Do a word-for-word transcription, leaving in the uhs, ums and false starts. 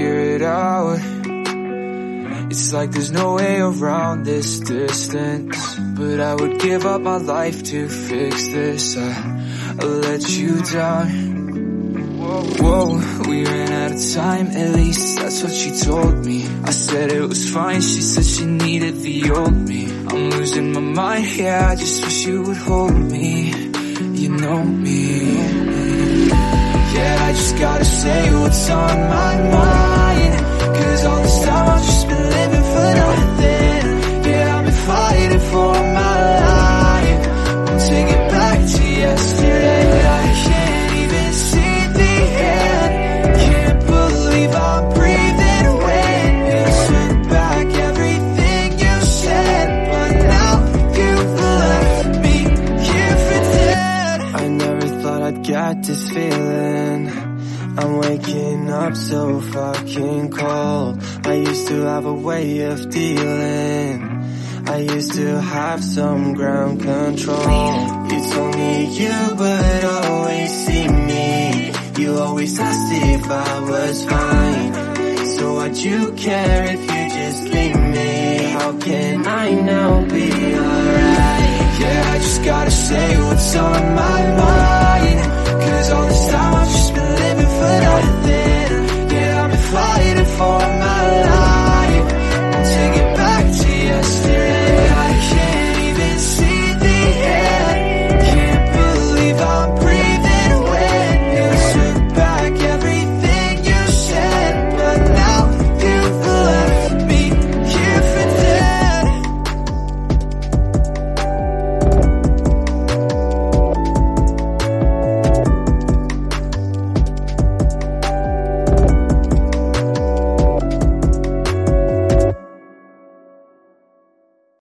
figure it out. It's like there's no way around this distance, but I would give up my life to fix this. I, I let you down. Whoa, we ran out of time, at least that's what she told me. I said it was fine, she said she needed the old me. I'm losing my mind, yeah, I just wish you would hold me. You know me. Yeah, I just gotta say what's on my mind, cause all this time I've just been living for nothing. Yeah, I've been fighting for my life. Won't take it back to yesterday. I can't even see the end. Can't believe I'm breathing when you took back everything you said, but now you've left me here for dead. I never thought I'd get this feeling. I'm waking up so fucking cold. I used to have a way of dealing. I used to have some ground control. You told me you would always see me. You always asked if I was fine. So why'd you care if you just leave me? How can I now be alright? Yeah, I just gotta say what's on my mind, cause all this time I've just been living for nothing.